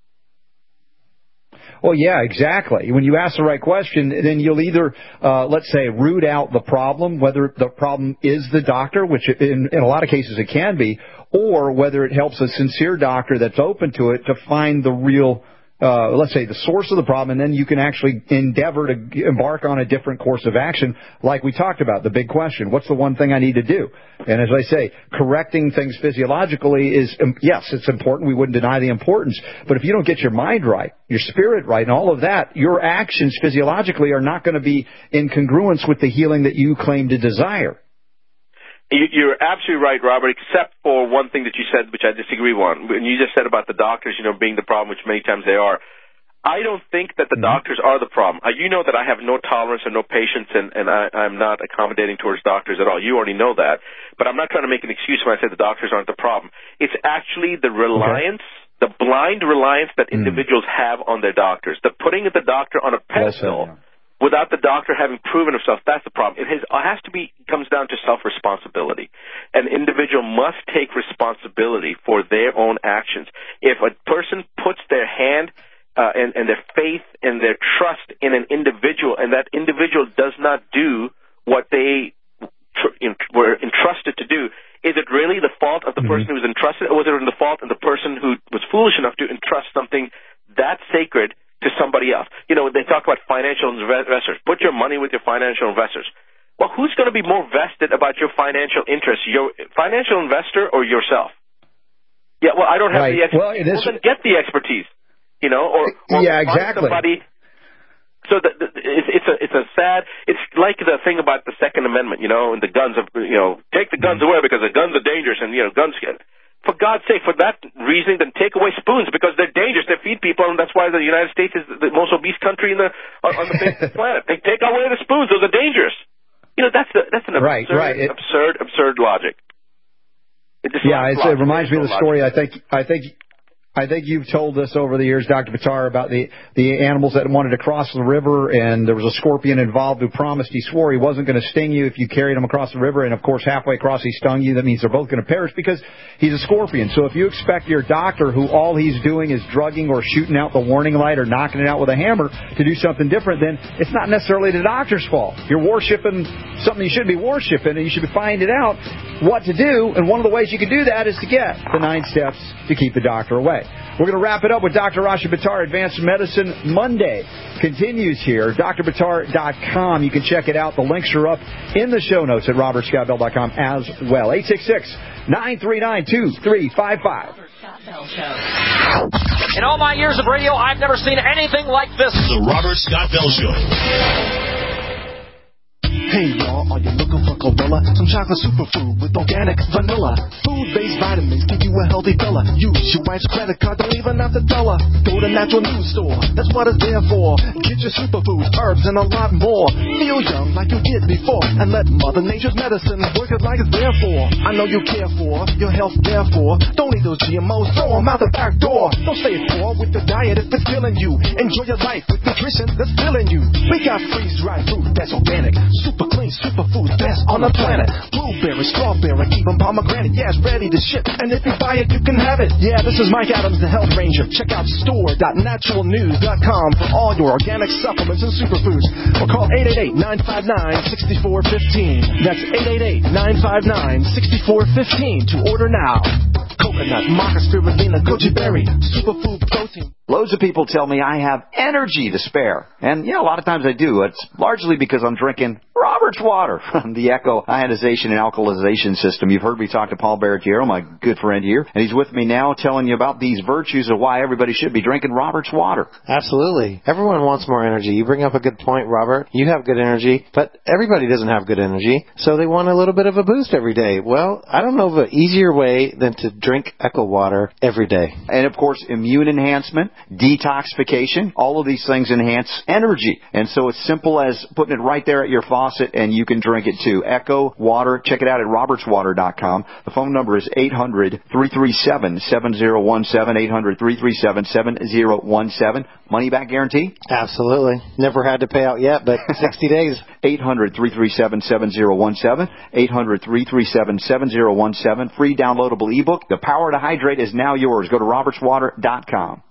Well, yeah, exactly. When you ask the right question, then you'll either, let's say, root out the problem, whether the problem is the doctor, which in a lot of cases it can be, or whether it helps a sincere doctor that's open to it to find the real, let's say, the source of the problem, and then you can actually endeavor to embark on a different course of action, like we talked about, the big question. What's the one thing I need to do? And as I say, correcting things physiologically is, yes, it's important. We wouldn't deny the importance. But if you don't get your mind right, your spirit right, and all of that, your actions physiologically are not going to be in congruence with the healing that you claim to desire. You're absolutely right, Robert, except for one thing that you said, which I disagree on. When you just said about the doctors, being the problem, which many times they are. I don't think that the doctors are the problem. You know that I have no tolerance and no patience, and I'm not accommodating towards doctors at all. You already know that. But I'm not trying to make an excuse when I say the doctors aren't the problem. It's actually the reliance, the blind reliance that individuals have on their doctors. The putting the doctor on a pedestal without the doctor having proven himself, that's the problem. It comes down to self-responsibility. An individual must take responsibility for their own actions. If a person puts their hand and their faith and their trust in an individual, and that individual does not do what they were entrusted to do, is it really the fault of the the person who was entrusted, or was it the fault of the person who was foolish enough to entrust something that sacred to somebody else? You know, they talk about financial investors. Put your money with your financial investors. Well, who's going to be more vested about your financial interests, your financial investor or yourself? Yeah, well, I don't have the expertise. Well, then get the expertise, you know, or yeah, find exactly. somebody. So it's a sad. It's like the thing about the Second Amendment, you know, and the guns. Take the guns away because the guns are dangerous, and guns. For God's sake, for that reason, then take away spoons because they're dangerous. They feed people, and that's why the United States is the most obese country on the face of the planet. They take away the spoons; those are dangerous. You know, that's an absurd logic. It reminds me of the story. I think you've told us over the years, Dr. Buttar, about the animals that wanted to cross the river, and there was a scorpion involved who promised, he swore he wasn't going to sting you if you carried him across the river, and of course halfway across he stung you. That means they're both going to perish because he's a scorpion. So if you expect your doctor, who all he's doing is drugging or shooting out the warning light or knocking it out with a hammer, to do something different, then it's not necessarily the doctor's fault. You're worshipping something you shouldn't be worshipping, and you should be finding out what to do, and one of the ways you can do that is to get the 9 steps to keep the doctor away. We're going to wrap it up with Dr. Rashid Buttar. Advanced Medicine Monday continues here. drbuttar.com. You can check it out. The links are up in the show notes at robertscottbell.com as well. 866-939-2355. In all my years of radio, I've never seen anything like this. The Robert Scott Bell Show. Hey y'all, are you looking for Chlorella? Some chocolate superfood with organic vanilla. Food-based vitamins give you a healthy fella. Use your wife's credit card, don't even have to tell her. Go to Natural News Store, that's what it's there for. Get your superfoods, herbs, and a lot more. Feel young like you did before, and let Mother Nature's medicine work it like it's there for. I know you care for your health, therefore. Don't eat those GMOs, throw them out the back door. Don't stay poor with the diet if it's killing you. Enjoy your life with nutrition that's filling you. We got freeze-dried fruit that's organic, super clean, superfoods, best on the planet. Blueberry, strawberry, even pomegranate. Yeah, it's ready to ship, and if you buy it, you can have it. Yeah, this is Mike Adams, the Health Ranger. Check out store.naturalnews.com for all your organic supplements and superfoods. Or call 888-959-6415. That's 888-959-6415 to order now. Coconut, maca, spirulina, goji berry, superfood protein. Loads of people tell me I have energy to spare. And, a lot of times I do. It's largely because I'm drinking Robert's water from the Echo ionization and alkalization system. You've heard me talk to Paul Barretiero, my good friend here, and he's with me now telling you about these virtues of why everybody should be drinking Robert's water. Absolutely. Everyone wants more energy. You bring up a good point, Robert. You have good energy, but everybody doesn't have good energy, so they want a little bit of a boost every day. Well, I don't know of an easier way than to drink Echo water every day. And, of course, immune enhancement, detoxification, all of these things enhance energy. And so it's simple as putting it right there at your faucet, and you can drink it too. Echo Water. Check it out at robertswater.com. The phone number is 800-337-7017, 800-337-7017. Money back guarantee? Absolutely. Never had to pay out yet, but 60 days. 800-337-7017, 800-337-7017. Free downloadable ebook. The power to hydrate is now yours. Go to robertswater.com.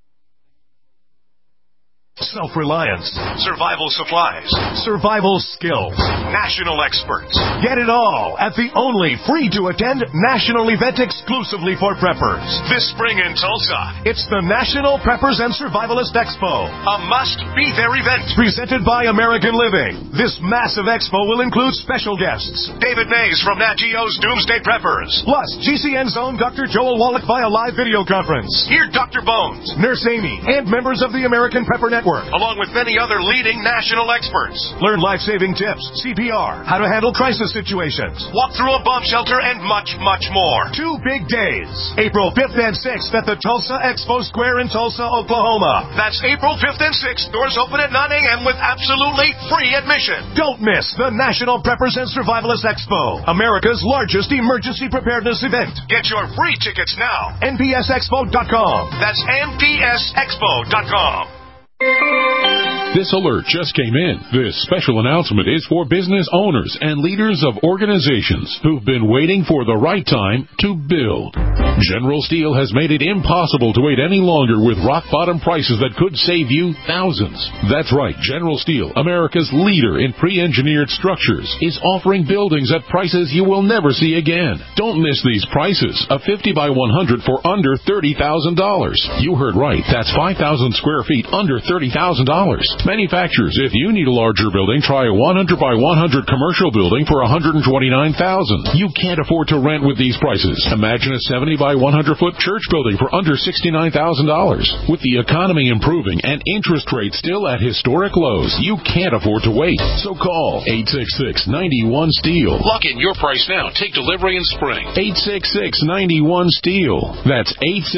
Self-reliance, survival supplies, survival skills, national experts. Get it all at the only free-to-attend national event exclusively for preppers. This spring in Tulsa, it's the National Preppers and Survivalist Expo, a must-be-there event presented by American Living. This massive expo will include special guests, David Mays from Nat Geo's Doomsday Preppers, plus GCN's own Dr. Joel Wallach via live video conference. Hear Dr. Bones, Nurse Amy, and members of the American Prepper Network, along with many other leading national experts. Learn life-saving tips, CPR, how to handle crisis situations, walk through a bomb shelter, and much, much more. 2 big days, April 5th and 6th at the Tulsa Expo Square in Tulsa, Oklahoma. That's April 5th and 6th. Doors open at 9 a.m. with absolutely free admission. Don't miss the National Preppers and Survivalist Expo, America's largest emergency preparedness event. Get your free tickets now. NPSExpo.com. That's NPSExpo.com. This alert just came in. This special announcement is for business owners and leaders of organizations who've been waiting for the right time to build. General Steel has made it impossible to wait any longer with rock-bottom prices that could save you thousands. That's right. General Steel, America's leader in pre-engineered structures, is offering buildings at prices you will never see again. Don't miss these prices. A 50 by 100 for under $30,000. You heard right. That's 5,000 square feet under $30,000. Manufacturers, if you need a larger building, try a 100 by 100 commercial building for $129,000. You can't afford to rent with these prices. Imagine a 70 by 100 foot church building for under $69,000. With the economy improving and interest rates still at historic lows, you can't afford to wait. So call 866-91-STEEL. Lock in your price now. Take delivery in spring. 866-91-STEEL. That's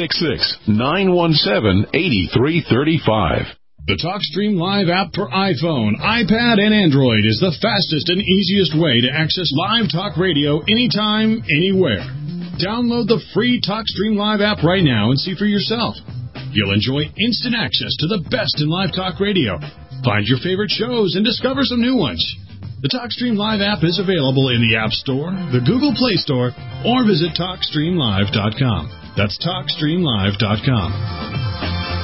866-917-8335. The TalkStream Live app for iPhone, iPad, and Android is the fastest and easiest way to access live talk radio anytime, anywhere. Download the free TalkStream Live app right now and see for yourself. You'll enjoy instant access to the best in live talk radio. Find your favorite shows and discover some new ones. The TalkStream Live app is available in the App Store, the Google Play Store, or visit TalkStreamLive.com. That's TalkStreamLive.com.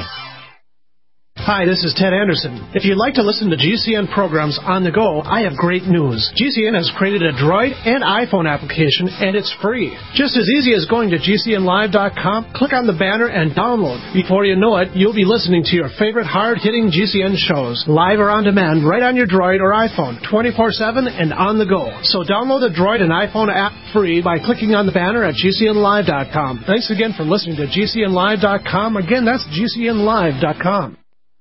Hi, this is Ted Anderson. If you'd like to listen to GCN programs on the go, I have great news. GCN has created a Droid and iPhone application, and it's free. Just as easy as going to GCNlive.com, click on the banner, and download. Before you know it, you'll be listening to your favorite hard-hitting GCN shows, live or on demand, right on your Droid or iPhone, 24/7 and on the go. So download the Droid and iPhone app free by clicking on the banner at GCNlive.com. Thanks again for listening to GCNlive.com. Again, that's GCNlive.com.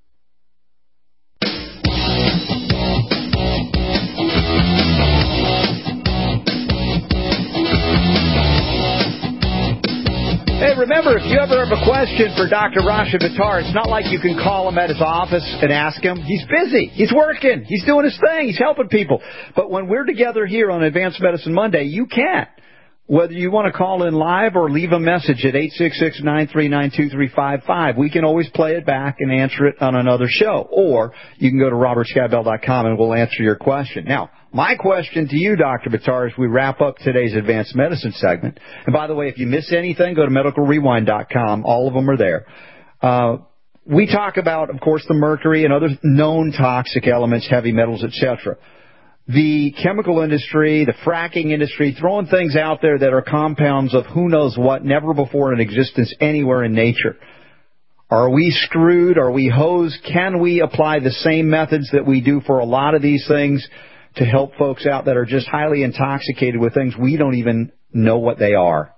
Hey, remember, if you ever have a question for Dr. Rasha Buttar, it's not like you can call him at his office and ask him. He's busy. He's working. He's doing his thing. He's helping people. But when we're together here on Advanced Medicine Monday, you can. Whether you want to call in live or leave a message at 866-939-2355, we can always play it back and answer it on another show. Or you can go to robertskybell.com and we'll answer your question. Now, my question to you, Dr. Buttar, as we wrap up today's Advanced Medicine segment, and by the way, if you miss anything, go to medicalrewind.com. All of them are there. We talk about, of course, the mercury and other known toxic elements, heavy metals, etc. The chemical industry, the fracking industry, throwing things out there that are compounds of who knows what, never before in existence anywhere in nature. Are we screwed? Are we hosed? Can we apply the same methods that we do for a lot of these things to help folks out that are just highly intoxicated with things we don't even know what they are?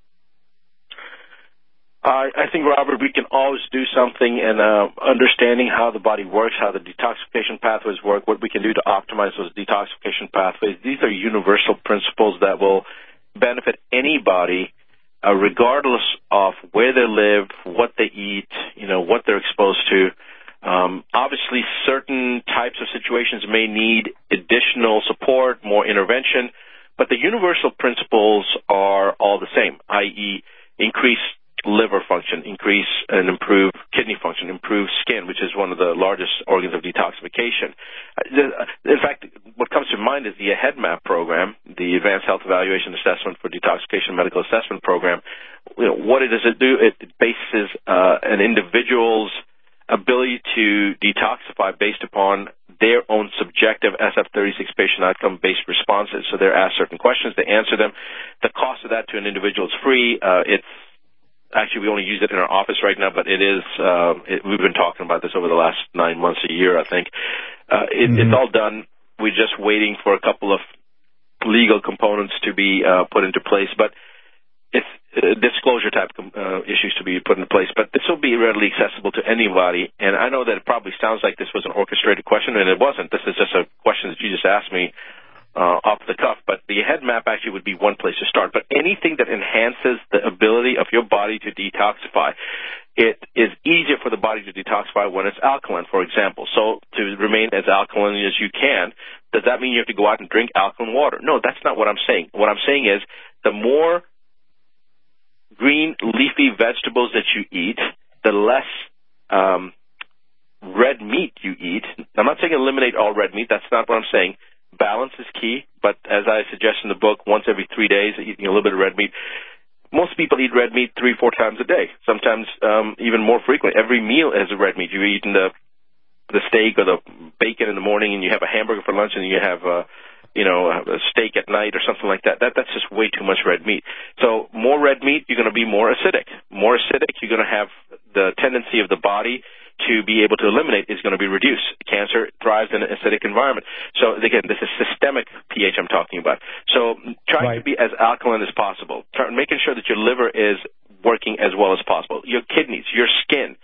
I think, Robert, we can always do something in understanding how the body works, how the detoxification pathways work, what we can do to optimize those detoxification pathways. These are universal principles that will benefit anybody, regardless of where they live, what they eat, what they're exposed to. Obviously, certain types of situations may need additional support, more intervention, but the universal principles are all the same, i.e., increase liver function, increase and improve kidney function, improve skin, which is one of the largest organs of detoxification. In fact, what comes to mind is the AHEAD-MAP program, the Advanced Health Evaluation Assessment for Detoxification Medical Assessment Program. What does it do? It bases an individual's ability to detoxify based upon their own subjective SF-36 patient outcome-based responses. So they're asked certain questions, they answer them. The cost of that to an individual is free. Actually, we only use it in our office right now, but we've been talking about this over the last 9 months, a year, I think. It's all done. We're just waiting for a couple of legal components to be put into place, but it's disclosure type issues to be put into place. But this will be readily accessible to anybody, and I know that it probably sounds like this was an orchestrated question, and it wasn't. This is just a question that you just asked me off the cuff, but the AHEAD-MAP actually would be one place to start. But anything that enhances the ability of your body to detoxify, it is easier for the body to detoxify when it's alkaline, for example. So to remain as alkaline as you can, does that mean you have to go out and drink alkaline water? No, that's not what I'm saying. What I'm saying is the more green leafy vegetables that you eat, the less red red meat you eat. I'm not saying eliminate all red meat. That's not what I'm saying. Balance is key, but as I suggest in the book, once every 3 days, eating a little bit of red meat. Most people eat red meat 3-4 times a day, sometimes even more frequently. Every meal has a red meat. You're eating the steak or the bacon in the morning, and you have a hamburger for lunch, and you have a steak at night or something like that. That's just way too much red meat. So more red meat, you're going to be more acidic. More acidic, you're going to have the tendency of the body to be able to eliminate is going to be reduced. Cancer thrives in an acidic environment. So, again, this is systemic pH I'm talking about. So trying to be as alkaline as possible, making sure that your liver is working as well as possible, your kidneys, your skin.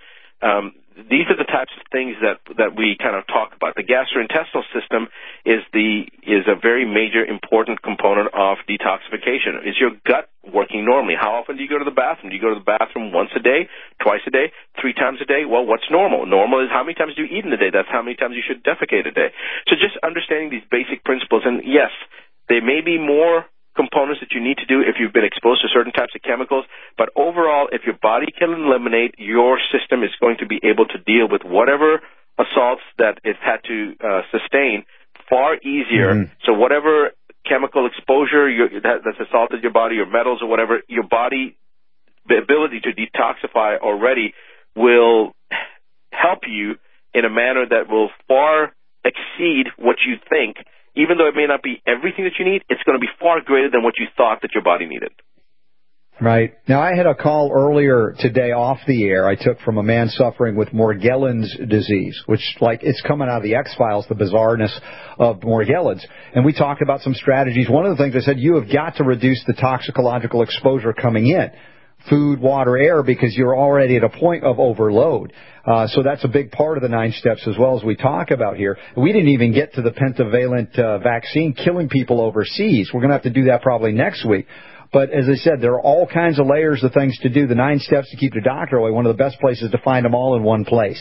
These are the types of things that we kind of talk about. The gastrointestinal system is a very major important component of detoxification. Is your gut working normally? How often do you go to the bathroom? Do you go to the bathroom once a day, twice a day, 3 times a day? Well, what's normal? Normal is how many times do you eat in a day. That's how many times you should defecate a day. So just understanding these basic principles. And yes, there may be more components that you need to do if you've been exposed to certain types of chemicals, but overall, if your body can eliminate, your system is going to be able to deal with whatever assaults that it's had to sustain far easier. Mm-hmm. So whatever chemical exposure that's assaulted your body, or metals or whatever, your body, the ability to detoxify already will help you in a manner that will far exceed what you think. Even though it may not be everything that you need, it's going to be far greater than what you thought that your body needed. Right. Now, I had a call earlier today off the air I took from a man suffering with Morgellons disease, which, it's coming out of the X-Files, the bizarreness of Morgellons. And we talked about some strategies. One of the things I said, you have got to reduce the toxicological exposure coming in. Food, water, air, because you're already at a point of overload. So that's a big part of the 9 steps as well as we talk about here. We didn't even get to the pentavalent vaccine killing people overseas. We're going to have to do that probably next week. But as I said, there are all kinds of layers of things to do. The 9 steps to keep your doctor away, one of the best places to find them all in one place.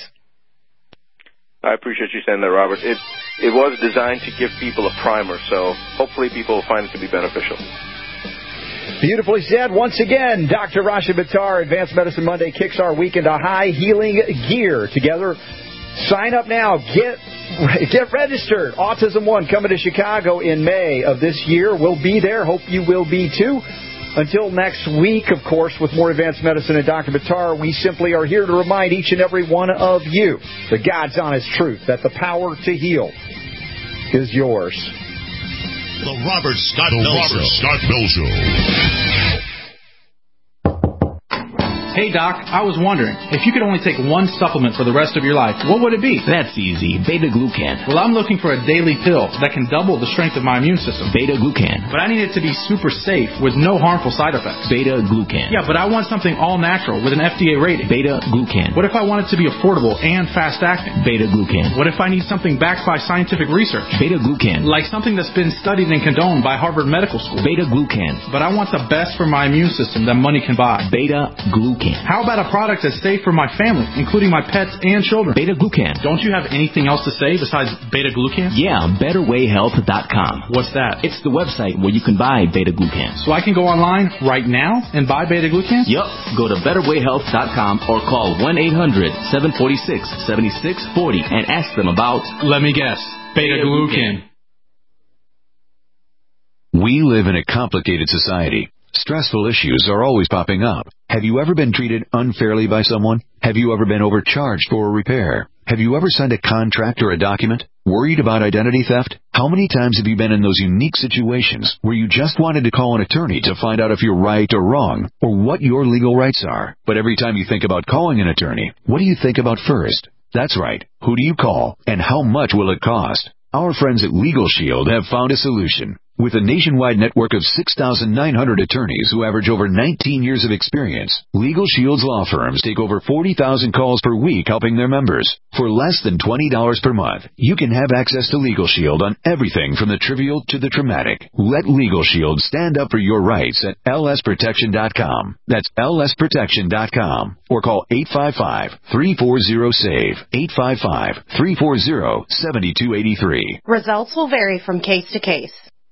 I appreciate you saying that, Robert. It was designed to give people a primer, so hopefully people will find it to be beneficial. Beautifully said. Once again, Dr. Rashid Buttar, Advanced Medicine Monday kicks our week into high healing gear. Together, sign up now. Get registered. Autism One coming to Chicago in May of this year. We'll be there. Hope you will be too. Until next week, of course, with more Advanced Medicine and Dr. Buttar, we simply are here to remind each and every one of you the God's honest truth that the power to heal is yours. The Robert Scott Bell Show. Hey, Doc, I was wondering, if you could only take one supplement for the rest of your life, what would it be? That's easy. Beta-glucan. Well, I'm looking for a daily pill that can double the strength of my immune system. Beta-glucan. But I need it to be super safe with no harmful side effects. Beta-glucan. Yeah, but I want something all-natural with an FDA rating. Beta-glucan. What if I want it to be affordable and fast-acting? Beta-glucan. What if I need something backed by scientific research? Beta-glucan. Like something that's been studied and condoned by Harvard Medical School. Beta-glucan. But I want the best for my immune system that money can buy. Beta-glucan. How about a product that's safe for my family, including my pets and children? Beta-glucan. Don't you have anything else to say besides beta-glucan? Yeah, BetterWayHealth.com. What's that? It's the website where you can buy beta-glucan. So I can go online right now and buy beta-glucan? Yup. Go to BetterWayHealth.com or call 1-800-746-7640 and ask them about... Let me guess. Beta-glucan. We live in a complicated society. Stressful issues are always popping up. Have you ever been treated unfairly by someone? Have you ever been overcharged for a repair? Have you ever signed a contract or a document? Worried about identity theft? How many times have you been in those unique situations where you just wanted to call an attorney to find out if you're right or wrong, or what your legal rights are? But every time you think about calling an attorney, what do you think about first? That's right. Who do you call, and how much will it cost? Our friends at Legal Shield have found a solution. With a nationwide network of 6,900 attorneys who average over 19 years of experience, Legal Shield's law firms take over 40,000 calls per week helping their members. For less than $20 per month, you can have access to Legal Shield on everything from the trivial to the traumatic. Let Legal Shield stand up for your rights at lsprotection.com. That's lsprotection.com. Or call 855-340-SAVE, 855-340-7283. Results will vary from case to case.